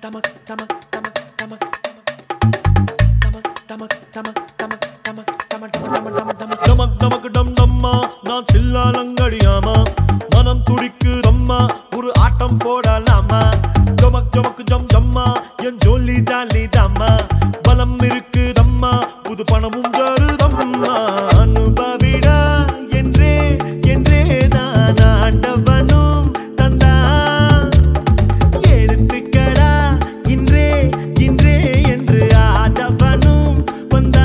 நான் சில்லாலங்கடியாமா மனம் துடிக்குதம்மா ஒரு ஆட்டம் போடலாமா ஜமக் ஜமக் ஜம் ஜம்மா என் ஜோலி ஜாலி தாம்மா பலம் இருக்குதம்மா புது பணமும் தருதம்மா அனுபவிடா என்றே என்றே தான் ஆண்டவனும் தந்தா எடுத்துக்கடா இன்றே இன்றே என்று ஆதவனும் வந்தா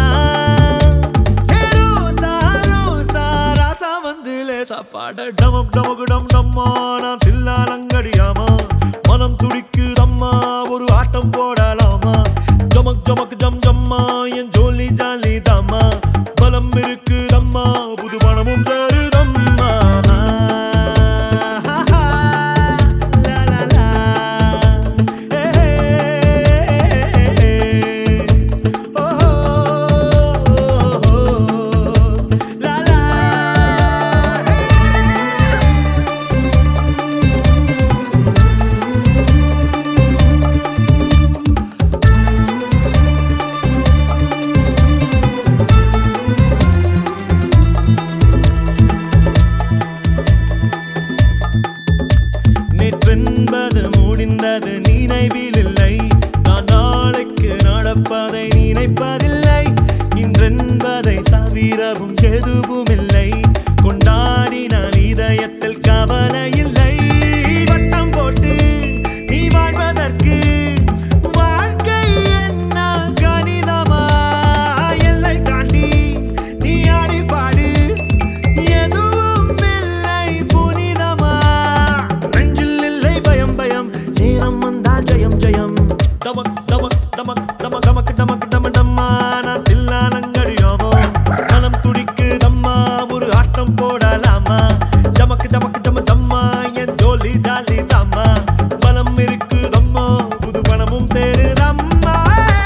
சாப்பாட டமக் டமக் டம் டம்மா நான் சில்லாலங்கடியாமா மனம் துடிக்குதம்மா ஒரு ஆட்டம் போடலாமா ஜமக் ஜமக் ஜம் ஜம்மா என் ஜோலி ஜாலி தாம்மா பலம் இருக்குதம்மா புது பணமும் தருதம்மா நேற்றென்பது முடிந்தது நினைவில் இல்லை நான் நாளைக்கு நடப்பதை நினைப்பதில்லை இன்றென்பதை தவிரவும் எதுவும் இல்லை கொண்டாடினால் இதயத்தில் கவலை இல்லை வட்டம் போட்டு நீ வாழ்வதற்கு வாழ்க்கை என்ன கணிதமா எல்லை தாண்டி நீ ஆடி பாடு எதுவும் இல்லை புனிதமா நேரம் வந்தால் ஜெயம் ஜெயம் டமக் டமக் டமக் டமக் டமக் டமக் டம டம்மா நான் தில்லாலங்கடியாமா மனம் துடிக்குதம்மா ஒரு ஆட்டம் போடலாமா ஜமக் ஜமக் ஜம ஜம்மா என் ஜோலி ஜாலி தாம்மா பலம் இருக்குதம்மா புது பணமும் சேருதம்மா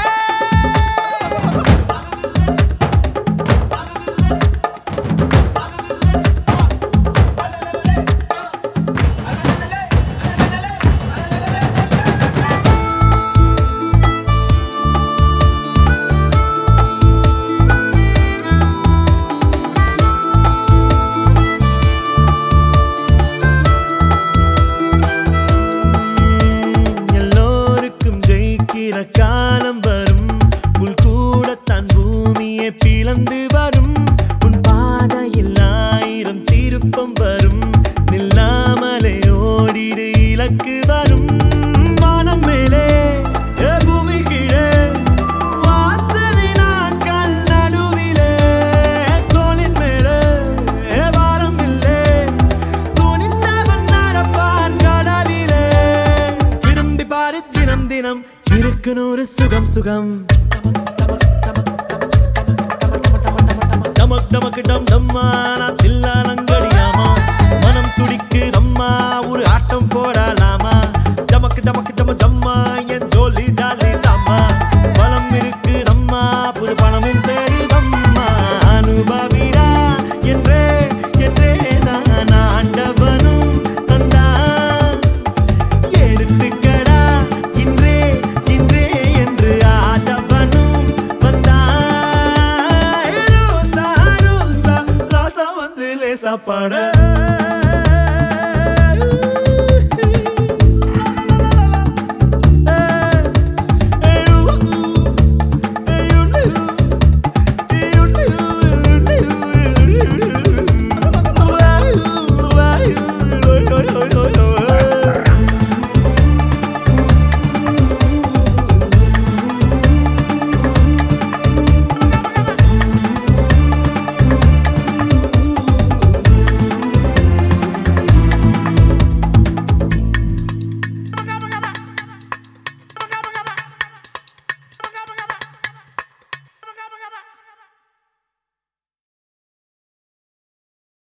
காலம் வரும் புல் கூடத்தான் பூமியை பிளந்து வரும் உன் பாதையில் ஆயிரம் திருப்பம் வரும் நில்லாமலே ஓடிடு இலக்கு வரும் வானம் மேலே பூமி கீழே வாசனை நாட்கள் நடுவிலே தோளின் மேலே வாரம் இல்லை துணிந்தவன் நடப்பான் கடலிலே விரும்பி பாரு தினம் தினம் இருக்கு நூறு சுகம் சுகம் டமக் டமக் டம் டம்மா நான் தில்லால